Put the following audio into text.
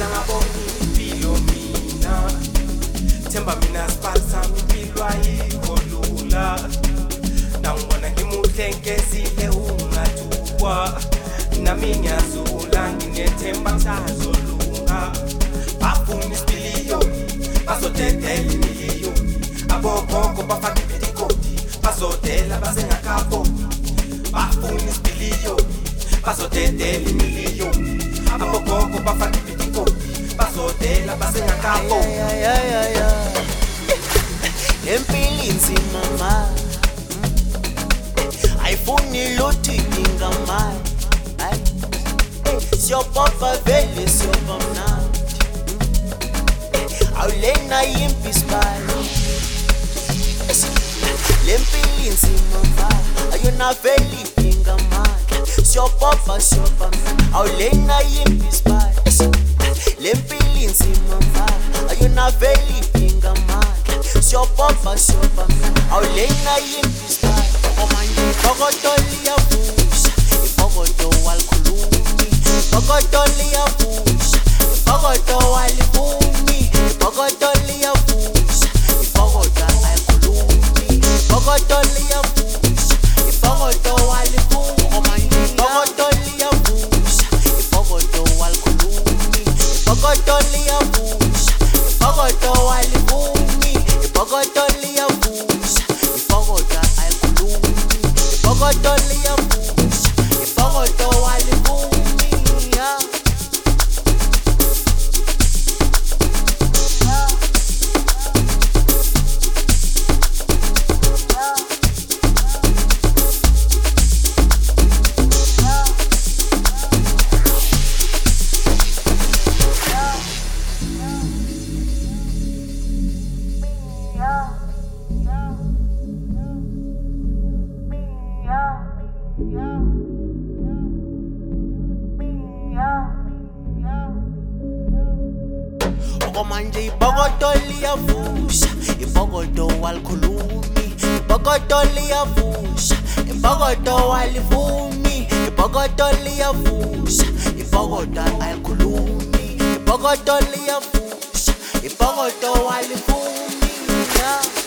ngabona impilo mina themba mina sipalisa impilo ayikholula nangibona ngimuhle ngezile ungathukwa nami ngiyazula nginethemba sazolunga bafuna isipiliyo bazodedela imiliyoni abogogo bafaka ibidikoti bazodela basengakabo bafuna isipiliyo bazodedela imiliyoni abogogo bafaka ibidikoti bazodela basengakabo lempilo inzima ma ayifuni lutho ingamali siyopopa vele siyoba mnandi awulena yimpi isibalo lempilo inzima ma ayona vele ingamali siyopopa siyoba mnandi awulena yimpi isibalo lempilo inzima ma ayona vele ingamali siyopopa siyoba mnandi awulena yimpi isibalo omanje ifokoto liyavusha ifokoto walikhulumi ifokoto liyavusha ifokoto walivumi ifokoto liyavusha ifokoto ayikhulumi ifokoto liyavusha ifokoto walivumi omanje ifokoto liyavusha ifokoto walikhulumi ifokoto liyavusha ifokoto walivumi ifokoto liyavusha ifokoto ayikhulumi ifokoto liyavusha ifokoto walivumi Okomanje ifokoto liyavusha ifokoto walikhulumi ifokoto liyavusha ifokoto walivumi ifokoto liyavusha ifokoto ayikhulumi ifokoto liyavusha ifokoto walivumi